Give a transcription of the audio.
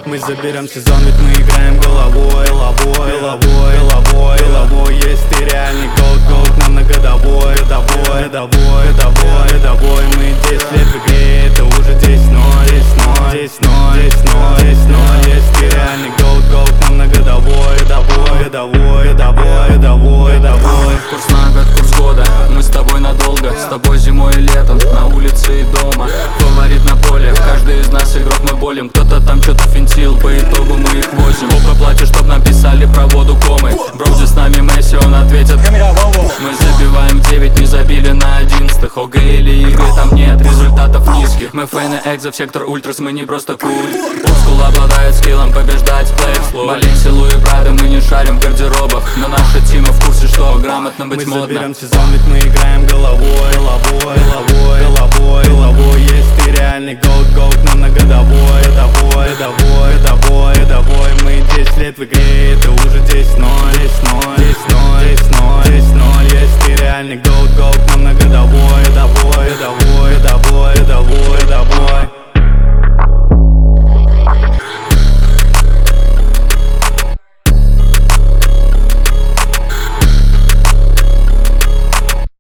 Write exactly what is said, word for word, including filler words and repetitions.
Мы заберем сезон, ведь мы играем головой. Головой, головой, головой, головой. Если ты реальный голд, голд нам на годовой. Годовой, годовой, годовой, годовой. Мы десять лет в игре, это уже десять ноль. Десять ноль, десять ноль, десять ноль. Если ты реальный голд, голд нам на годовой. Годовой, годовой, годовой, годовой, годовой. Курс на год, курс года, мы с тобой надолго. С тобой зимой и летом, на улице и дома. Фаворит на поле, каждый из нас игрок, мы болим. Кто-то там что-то финтил, по итогу мы их возим. Оба платят, чтоб нам писали про воду комы. Броузи с нами Месси, он ответит. Мы забиваем девять, не забили на одиннадцатых. ОГ или игры, там нет результатов низких. Мы фэны экзо, в сектор ультрас, мы не просто куль. Олдскул обладает скиллом побеждать плей. Баленсилу и Прада, мы не шарим в гардеробах. Но наша тима в курсе, что грамотно быть модно. Мы заберем сезон, ведь мы играем головой. Головой, головой, головой, головой. Если ты реальный голд, голд нам на годовой. Годовой, годовой, годовой, годовой. Мы десять лет в игре, это уже десять ноль. Десять ноль, десять ноль, десять ноль, десять ноль.